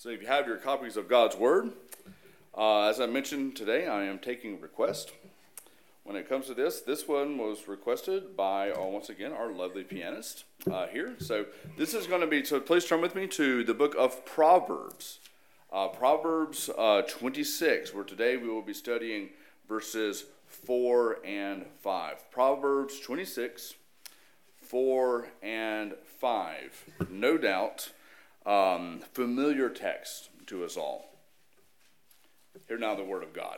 So if you have your copies of God's Word, as I mentioned today, I am taking a request. When it comes to this one was requested by, once again, our lovely pianist here. So this is going to be, so please turn with me to the book of Proverbs. Proverbs 26, where today we will be studying verses 4 and 5. Proverbs 26, 4 and 5. No doubt, familiar text to us all. Hear now the word of God.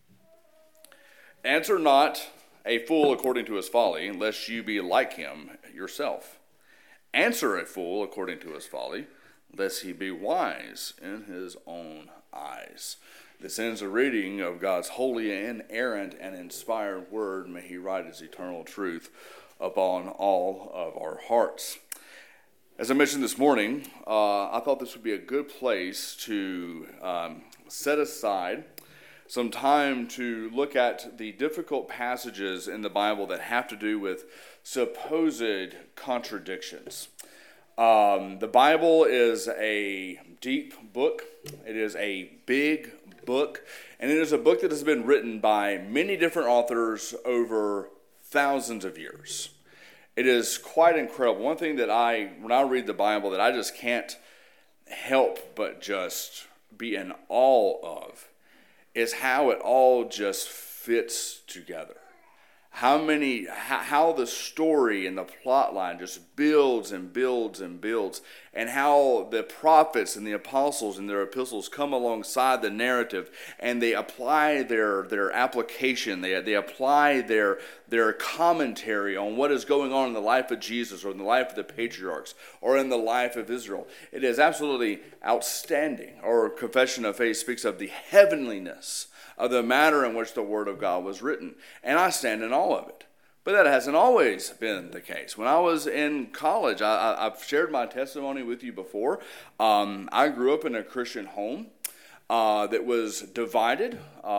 Answer not a fool according to his folly, lest you be like him yourself. Answer a fool according to his folly, lest he be wise in his own eyes. This ends the reading of God's holy, inerrant, and inspired word. May he write his eternal truth upon all of our hearts. As I mentioned this morning, I thought this would be a good place to set aside some time to look at the difficult passages in the Bible that have to do with supposed contradictions. The Bible is a deep book. It is a big book, and it is a book that has been written by many different authors over thousands of years. It is quite incredible. One thing that when I read the Bible, that I just can't help but just be in awe of is how it all just fits together. How the story and the plot line just builds and builds and builds, and how the prophets and the apostles and their epistles come alongside the narrative and they apply their application, they apply their commentary on what is going on in the life of Jesus or in the life of the patriarchs or in the life of Israel. It is absolutely outstanding. Our confession of faith speaks of the heavenliness of the manner in which the Word of God was written. And I stand in awe of it. But that hasn't always been the case. When I was in college, I've shared my testimony with you before. I grew up in a Christian home that was divided.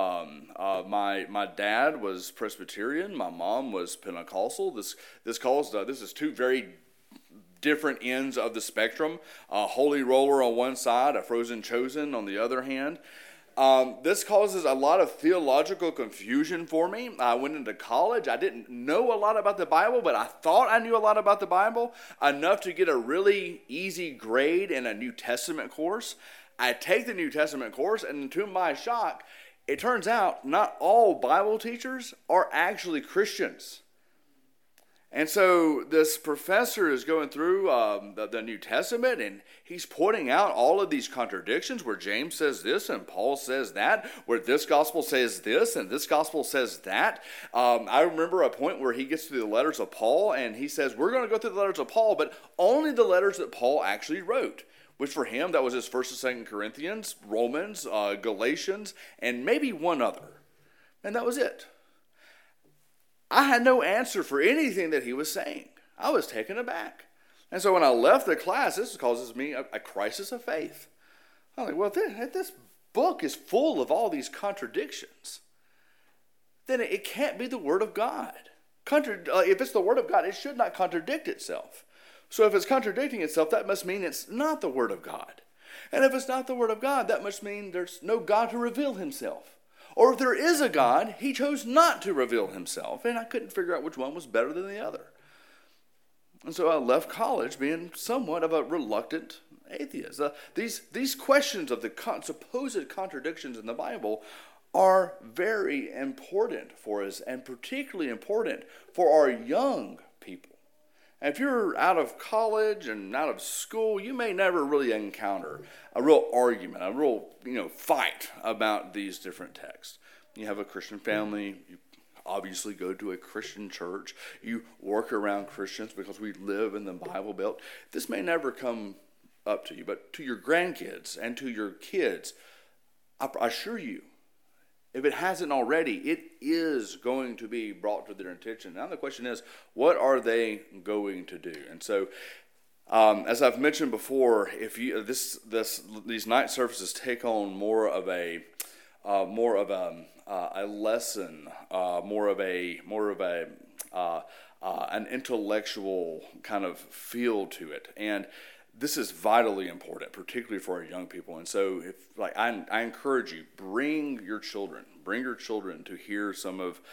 My dad was Presbyterian. My mom was Pentecostal. This is two very different ends of the spectrum. A holy roller on one side, a frozen chosen on the other hand. This causes a lot of theological confusion for me. I went into college. I didn't know a lot about the Bible, but I thought I knew a lot about the Bible, enough to get a really easy grade in a New Testament course. I take the New Testament course, and to my shock, it turns out not all Bible teachers are actually Christians. And so this professor is going through the New Testament, and he's pointing out all of these contradictions where James says this and Paul says that, where this gospel says this and this gospel says that. I remember a point where he gets to the letters of Paul, and he says, we're going to go through the letters of Paul, but only the letters that Paul actually wrote, which for him, that was his 1st and 2nd Corinthians, Romans, Galatians, and maybe one other. And that was it. I had no answer for anything that he was saying. I was taken aback. And so when I left the class, this causes me a crisis of faith. I'm like, well, if this book is full of all these contradictions, then it can't be the Word of God. If it's the Word of God, it should not contradict itself. So if it's contradicting itself, that must mean it's not the Word of God. And if it's not the Word of God, that must mean there's no God to reveal himself. Or if there is a God, he chose not to reveal himself. And I couldn't figure out which one was better than the other. And so I left college being somewhat of a reluctant atheist. These questions of the supposed contradictions in the Bible are very important for us, and particularly important for our young people. And if you're out of college and out of school, you may never really encounter a real argument, a real fight about these different texts. You have a Christian family, you obviously go to a Christian church, you work around Christians because we live in the Bible Belt. This may never come up to you, but to your grandkids and to your kids, I assure you, if it hasn't already, it is going to be brought to their attention. Now the question is, what are they going to do? And so, as I've mentioned before, if you these night services take on more of a lesson, more of an intellectual kind of feel to it, and this is vitally important, particularly for our young people. And so, I encourage you, bring your children to hear some of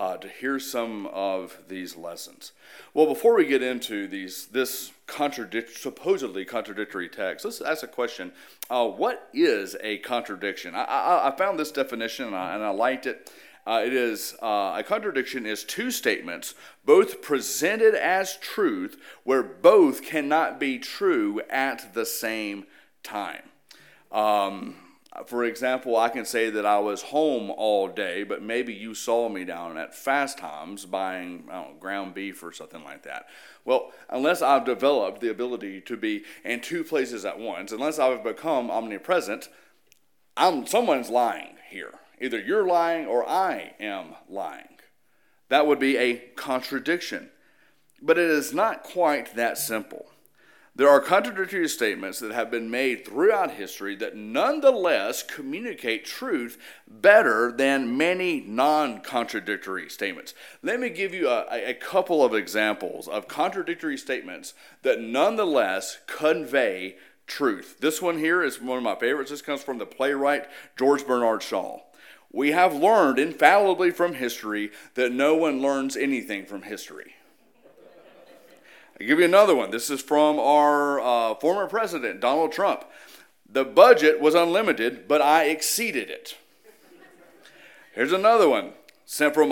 these lessons. Well, before we get into this supposedly contradictory text, let's ask a question: what is a contradiction? I found this definition and I liked it. It is a contradiction is two statements, both presented as truth, where both cannot be true at the same time. For example, I can say that I was home all day, but maybe you saw me down at Fast Times buying, ground beef or something like that. Well, unless I've developed the ability to be in two places at once, unless I've become omnipresent, someone's lying here. Either you're lying or I am lying. That would be a contradiction. But it is not quite that simple. There are contradictory statements that have been made throughout history that nonetheless communicate truth better than many non-contradictory statements. Let me give you a couple of examples of contradictory statements that nonetheless convey truth. This one here is one of my favorites. This comes from the playwright George Bernard Shaw. We have learned infallibly from history that no one learns anything from history. I'll give you another one. This is from our former president, Donald Trump. The budget was unlimited, but I exceeded it. Here's another one sent from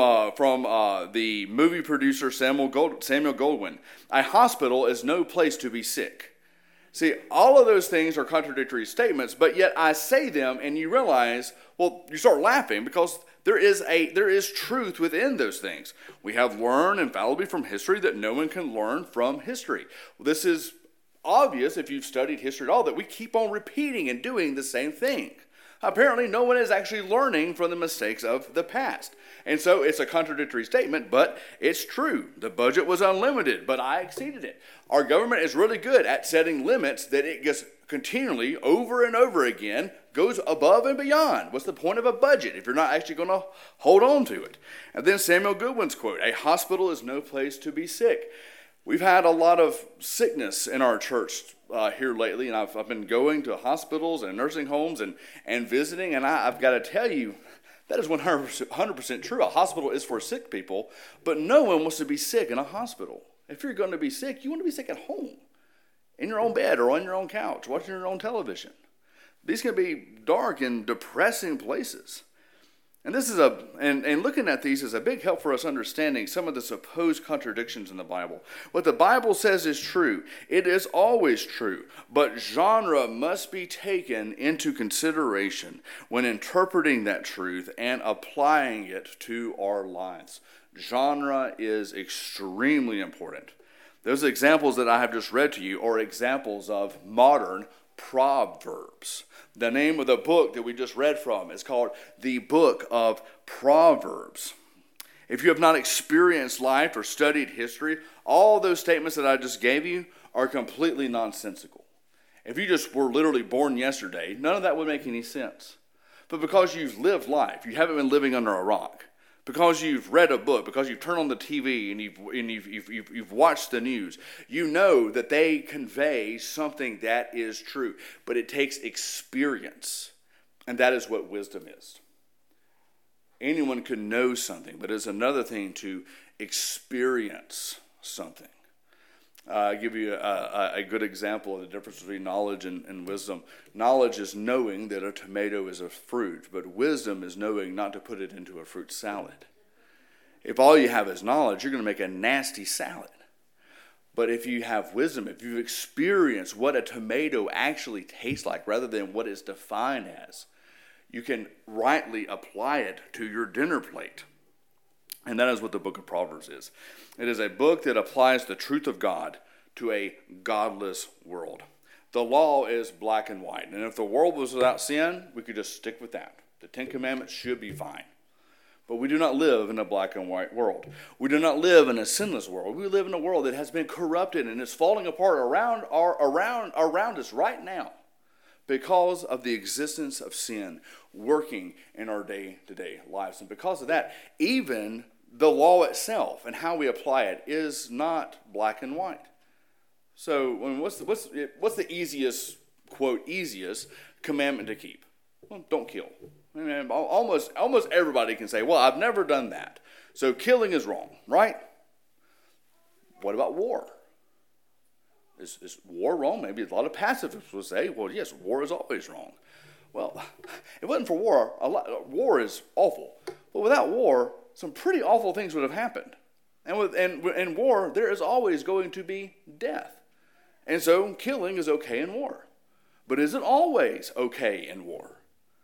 the movie producer Samuel Goldwyn. A hospital is no place to be sick. See, all of those things are contradictory statements, but yet I say them and you realize, well, you start laughing because there is truth within those things. We have learned infallibly from history that no one can learn from history. Well, this is obvious if you've studied history at all, that we keep on repeating and doing the same thing. Apparently, no one is actually learning from the mistakes of the past. And so it's a contradictory statement, but it's true. The budget was unlimited, but I exceeded it. Our government is really good at setting limits that it gets continually, over and over again, goes above and beyond. What's the point of a budget if you're not actually going to hold on to it? And then Samuel Goodwin's quote, a hospital is no place to be sick. We've had a lot of sickness in our church here lately, and I've been going to hospitals and nursing homes and visiting, and I've got to tell you, that is 100% true. A hospital is for sick people, but no one wants to be sick in a hospital. If you're going to be sick, you want to be sick at home, in your own bed or on your own couch, watching your own television. These can be dark and depressing places. And this is and looking at these is a big help for us understanding some of the supposed contradictions in the Bible. What the Bible says is true. It is always true, but genre must be taken into consideration when interpreting that truth and applying it to our lives. Genre is extremely important. Those examples that I have just read to you are examples of modern Proverbs. The name of the book that we just read from is called the Book of Proverbs. If you have not experienced life or studied history, all those statements that I just gave you are completely nonsensical. If you just were literally born yesterday, none of that would make any sense. But because you've lived life, you haven't been living under a rock. Because you've read a book, because you've turned on the TV and you've watched the news, you know that they convey something that is true. But it takes experience, and that is what wisdom is. Anyone can know something, but it's another thing to experience something. I'll give you a good example of the difference between knowledge and wisdom. Knowledge is knowing that a tomato is a fruit, but wisdom is knowing not to put it into a fruit salad. If all you have is knowledge, you're going to make a nasty salad. But if you have wisdom, if you've experienced what a tomato actually tastes like rather than what it's defined as, you can rightly apply it to your dinner plate. And that is what the book of Proverbs is. It is a book that applies the truth of God to a godless world. The law is black and white. And if the world was without sin, we could just stick with that. The Ten Commandments should be fine. But we do not live in a black and white world. We do not live in a sinless world. We live in a world that has been corrupted and is falling apart around us right now because of the existence of sin working in our day-to-day lives. And because of that, even the law itself and how we apply it is not black and white. So what's the easiest, quote, easiest commandment to keep? Well, don't kill. I mean, almost everybody can say, well, I've never done that. So killing is wrong, right? What about war? Is war wrong? Maybe a lot of pacifists will say, well, yes, war is always wrong. Well, if it wasn't for war, war is awful. But without war, some pretty awful things would have happened. And in war, there is always going to be death. And so killing is okay in war. But is it always okay in war?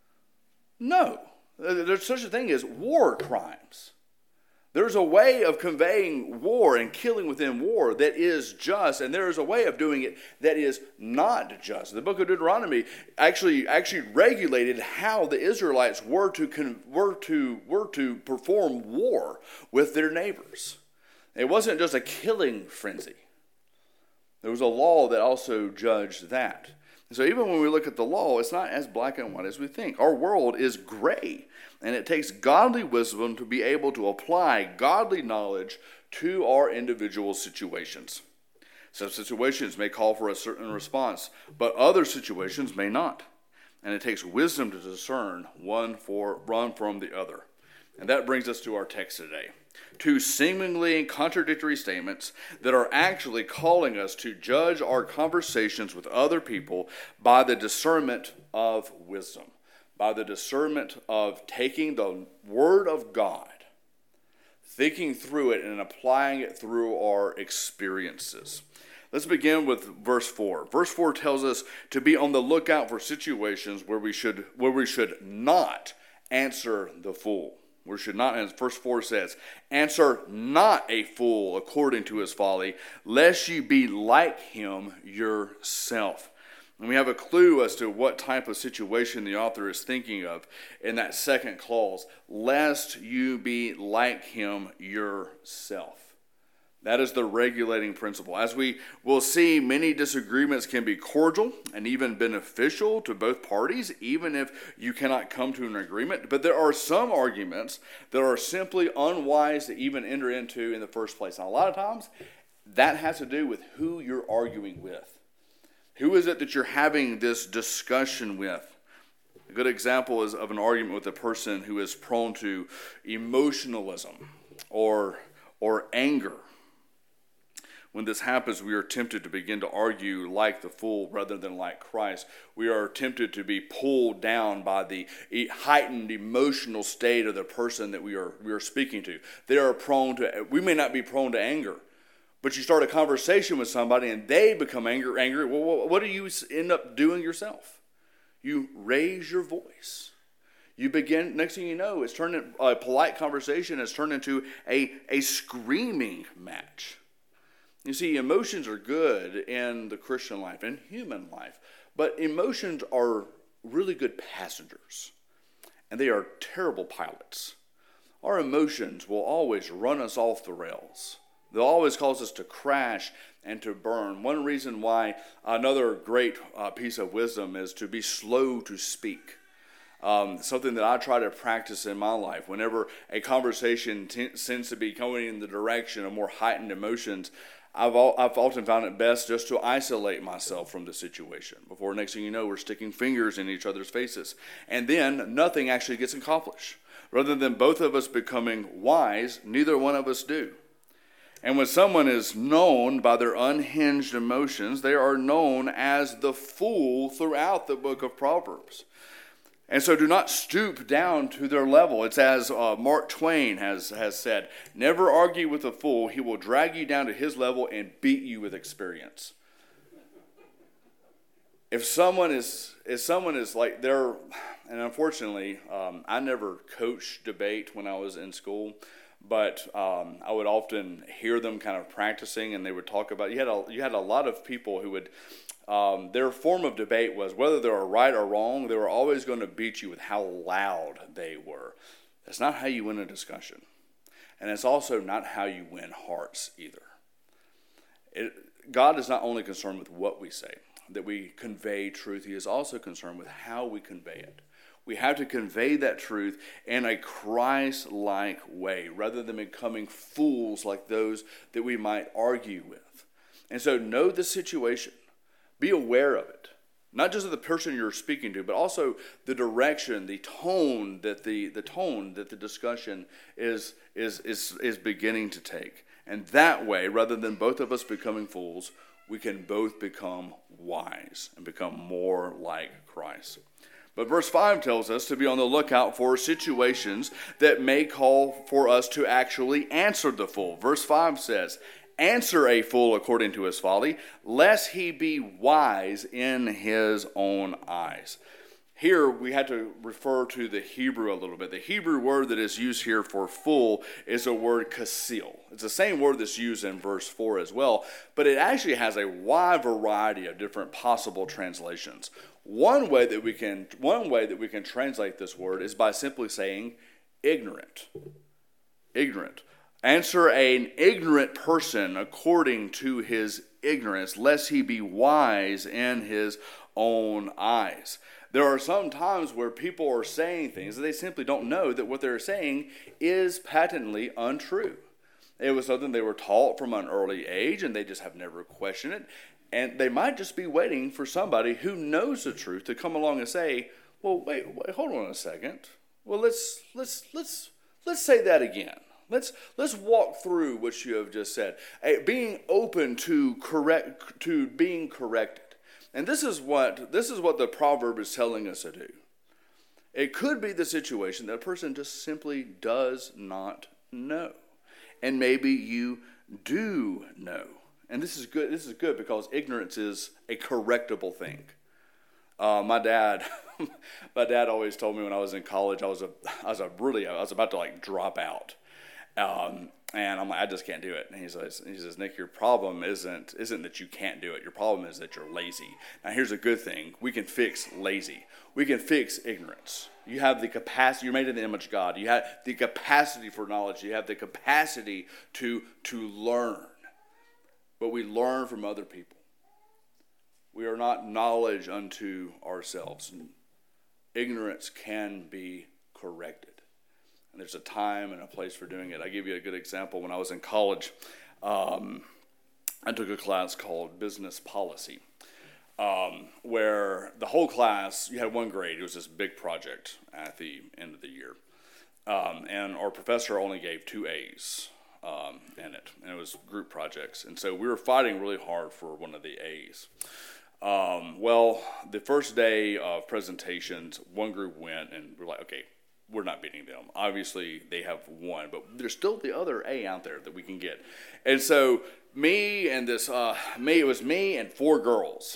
No. There's such a thing as war crimes. There's a way of conveying war and killing within war that is just, and there is a way of doing it that is not just. The book of Deuteronomy actually regulated how the Israelites were to perform war with their neighbors. It wasn't just a killing frenzy. There was a law that also judged that. And so even when we look at the law, it's not as black and white as we think. Our world is gray, and it takes godly wisdom to be able to apply godly knowledge to our individual situations. Some situations may call for a certain response, but other situations may not. And it takes wisdom to discern one from the other. And that brings us to our text today. Two seemingly contradictory statements that are actually calling us to judge our conversations with other people by the discernment of wisdom, by the discernment of taking the Word of God, thinking through it, and applying it through our experiences. Let's begin with verse 4. Verse 4 tells us to be on the lookout for situations where we should not answer the fool. We should not, as verse 4 says, answer not a fool according to his folly, lest ye be like him yourself. And we have a clue as to what type of situation the author is thinking of in that second clause, lest you be like him yourself. That is the regulating principle. As we will see, many disagreements can be cordial and even beneficial to both parties, even if you cannot come to an agreement. But there are some arguments that are simply unwise to even enter into in the first place. And a lot of times, that has to do with who you're arguing with. Who is it that you're having this discussion with? A good example is of an argument with a person who is prone to emotionalism or anger. When this happens, we are tempted to begin to argue like the fool rather than like Christ. We are tempted to be pulled down by the heightened emotional state of the person that we are speaking to. We may not be prone to anger, but you start a conversation with somebody and they become angry. Well, what do you end up doing yourself? You raise your voice. You begin, next thing you know, a polite conversation has turned into a screaming match. You see, emotions are good in the Christian life and human life, but emotions are really good passengers, and they are terrible pilots. Our emotions will always run us off the rails. They'll always cause us to crash and to burn. One reason why another great piece of wisdom is to be slow to speak. Something that I try to practice in my life. Whenever a conversation tends to be going in the direction of more heightened emotions, I've often found it best just to isolate myself from the situation. Before next thing you know, we're sticking fingers in each other's faces. And then nothing actually gets accomplished. Rather than both of us becoming wise, neither one of us do. And when someone is known by their unhinged emotions, they are known as the fool throughout the book of Proverbs. And so do not stoop down to their level. It's as Mark Twain has said, never argue with a fool. He will drag you down to his level and beat you with experience. If someone is like they're, and unfortunately, I never coached debate when I was in school, but I would often hear them kind of practicing, and they would talk about, you had a lot of people who would, their form of debate was whether they were right or wrong, they were always going to beat you with how loud they were. That's not how you win a discussion. And it's also not how you win hearts either. God is not only concerned with what we say, that we convey truth. He is also concerned with how we convey it. We have to convey that truth in a Christ-like way, rather than becoming fools like those that we might argue with. And so know the situation. Be aware of it. Not just of the person you're speaking to, but also the direction, the tone that the discussion is beginning to take. And that way, rather than both of us becoming fools, we can both become wise and become more like Christ. But verse 5 tells us to be on the lookout for situations that may call for us to actually answer the fool. Verse 5 says, "Answer a fool according to his folly, lest he be wise in his own eyes." Here we had to refer to the Hebrew a little bit. The Hebrew word that is used here for fool is a word kasil. It's the same word that's used in verse 4 as well, but it actually has a wide variety of different possible translations. One way that we can translate this word is by simply saying ignorant. Ignorant. Answer an ignorant person according to his ignorance, lest he be wise in his own eyes. There are some times where people are saying things that they simply don't know that what they're saying is patently untrue. It was something they were taught from an early age, and they just have never questioned it. And they might just be waiting for somebody who knows the truth to come along and say, "Well, wait, hold on a second. Well, let's say that again. Let's walk through what you have just said." Being open to being corrected. And this is what the proverb is telling us to do. It could be the situation that a person just simply does not know. And maybe you do know. And this is good. This is good because ignorance is a correctable thing. My dad always told me when I was in college, I was about to like drop out. And I'm like, I just can't do it. And he says, "Nick, your problem isn't that you can't do it. Your problem is that you're lazy." Now, here's a good thing. We can fix lazy. We can fix ignorance. You have the capacity. You're made in the image of God. You have the capacity for knowledge. You have the capacity to learn. But we learn from other people. We are not knowledge unto ourselves. Ignorance can be corrected. And there's a time and a place for doing it. I give you a good example. When I was in college, I took a class called Business Policy, where the whole class, you had one grade. It was this big project at the end of the year. And our professor only gave 2 A's in it. And it was group projects. And so we were fighting really hard for one of the A's. Well, the first day of presentations, one group went, and we're like, okay, we're not beating them. Obviously, they have won, but there's still the other A out there that we can get. And so it was me and 4 girls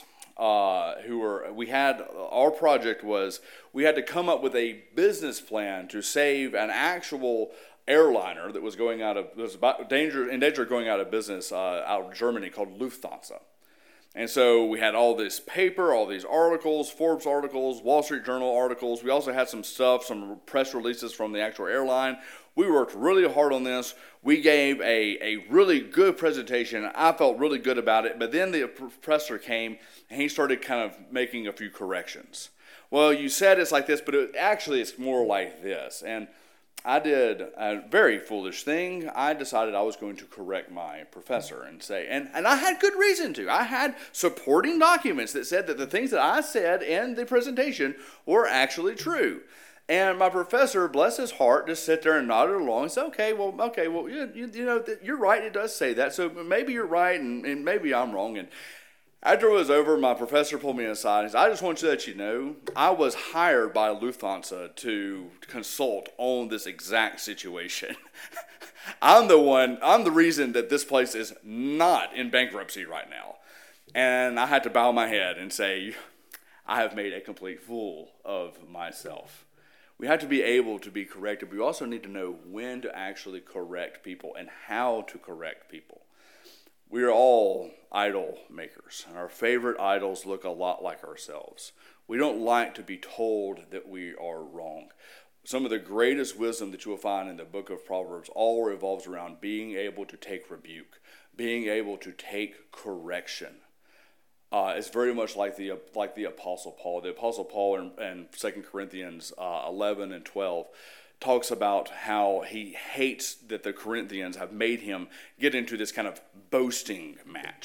our project was, we had to come up with a business plan to save an actual airliner that was in danger of going out of business out of Germany called Lufthansa. And so we had all this paper, all these articles, Forbes articles, Wall Street Journal articles. We also had some press releases from the actual airline. We worked really hard on this. We gave a really good presentation. I felt really good about it. But then the professor came, and he started kind of making a few corrections. Well, you said it's like this, but it's more like this. And I did a very foolish thing. I decided I was going to correct my professor and say, and I had good reason to. I had supporting documents that said that the things that I said in the presentation were actually true. And my professor, bless his heart, just sat there and nodded along and said, okay, well, you're right, it does say that. So maybe you're right and maybe I'm wrong. And after it was over, my professor pulled me aside and said, "I just want to let you know, I was hired by Lufthansa to consult on this exact situation. I'm the reason that this place is not in bankruptcy right now." And I had to bow my head and say, I have made a complete fool of myself. We have to be able to be corrected, but we also need to know when to actually correct people and how to correct people. We are all idol makers, and our favorite idols look a lot like ourselves. We don't like to be told that we are wrong. Some of the greatest wisdom that you will find in the book of Proverbs all revolves around being able to take rebuke, being able to take correction. It's very much like the Apostle Paul. The Apostle Paul in 2 Corinthians 11 and 12 talks about how he hates that the Corinthians have made him get into this kind of boasting match.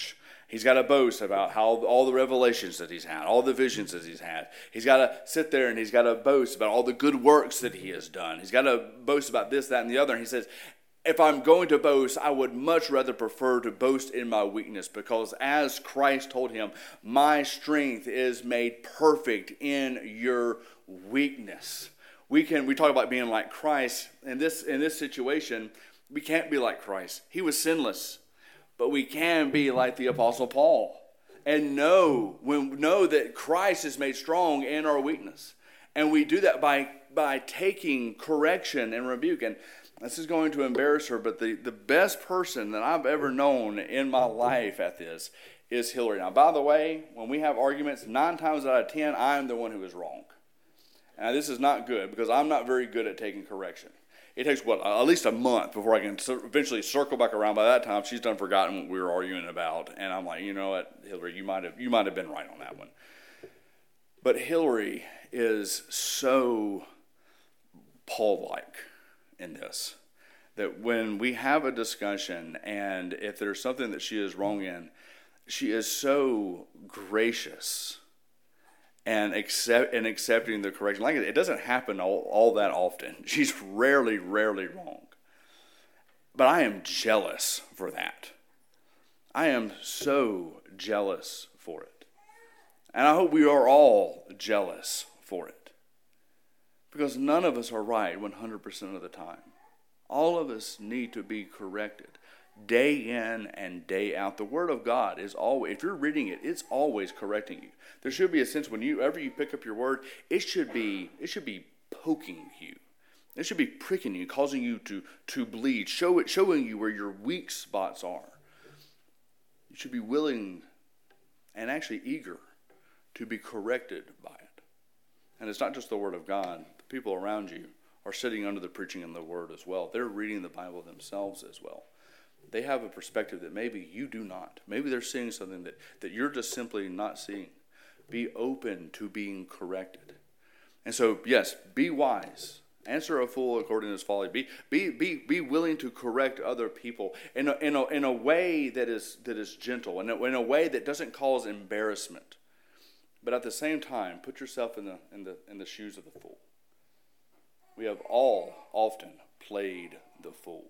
He's got to boast about how all the revelations that he's had, all the visions that he's had. He's got to sit there and he's got to boast about all the good works that he has done. He's got to boast about this, that, and the other. And he says, if I'm going to boast, I would much rather prefer to boast in my weakness, because as Christ told him, my strength is made perfect in your weakness. We talk about being like Christ. In this situation, we can't be like Christ. He was sinless. But we can be like the Apostle Paul and know that Christ is made strong in our weakness. And we do that by taking correction and rebuke. And this is going to embarrass her, but the best person that I've ever known in my life at this is Hillary. Now, by the way, when we have arguments, 9 times out of 10, I am the one who is wrong. Now, this is not good because I'm not very good at taking correction. It takes, at least a month before I can eventually circle back around. By that time, she's done forgotten what we were arguing about. And I'm like, you know what, Hillary, you might have been right on that one. But Hillary is so Paul-like in this, that when we have a discussion and if there's something that she is wrong in, she is so gracious and accepting the correction. Like, it doesn't happen all that often. She's rarely wrong. But I am jealous for that. I am so jealous for it. And I hope we are all jealous for it. Because none of us are right 100% of the time. All of us need to be corrected day in and day out. The Word of God is always, if you're reading it, it's always correcting you. There should be a sense whenever you pick up your Word, it should be poking you. It should be pricking you, causing you to bleed, showing you where your weak spots are. You should be willing and actually eager to be corrected by it. And it's not just the Word of God. The people around you are sitting under the preaching of the Word as well. They're reading the Bible themselves as well. They have a perspective that maybe you do not. Maybe they're seeing something that you're just simply not seeing. Be open to being corrected. And so, yes, be wise. Answer a fool according to his folly. Be willing to correct other people in a way that is gentle, in a way that doesn't cause embarrassment. But at the same time, put yourself in the shoes of the fool. We have all often played the fool.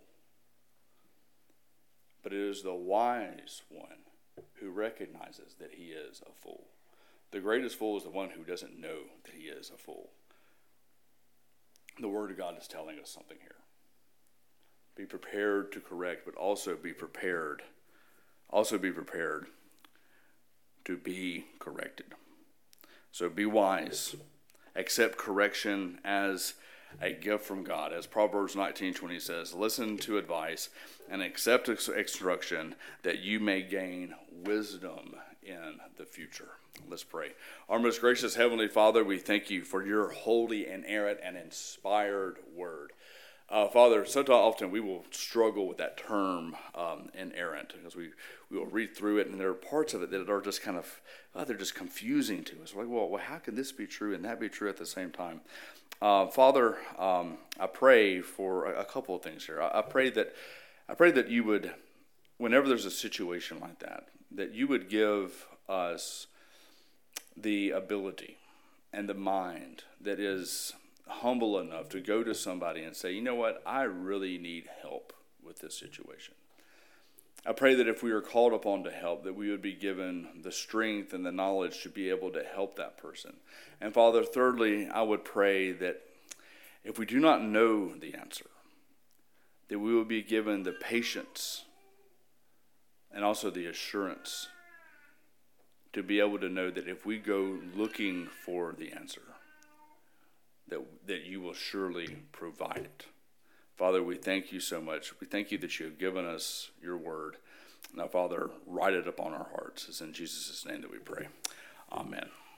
But it is the wise one who recognizes that he is a fool. The greatest fool is the one who doesn't know that he is a fool. The Word of God is telling us something here. Be prepared to correct, but also be prepared. Also be prepared to be corrected. So be wise. Accept correction as a gift from God. As Proverbs 19:20 says, listen to advice and accept instruction that you may gain wisdom in the future. Let's pray. Our most gracious Heavenly Father, we thank you for your holy, inerrant, and inspired word. Father, so often we will struggle with that term, inerrant, because we will read through it, and there are parts of it that are just kind of, they're just confusing to us. We're like, well, how can this be true and that be true at the same time? Father, I pray for a couple of things here. I pray that you would, whenever there's a situation like that you would give us the ability and the mind that is humble enough to go to somebody and say, you know what, I really need help with this situation. I pray that if we are called upon to help, that we would be given the strength and the knowledge to be able to help that person. And Father, thirdly, I would pray that if we do not know the answer, that we will be given the patience and also the assurance to be able to know that if we go looking for the answer, that you will surely provide it. Father, we thank you so much. We thank you that you have given us your word. Now, Father, write it upon our hearts. It's in Jesus' name that we pray. Amen.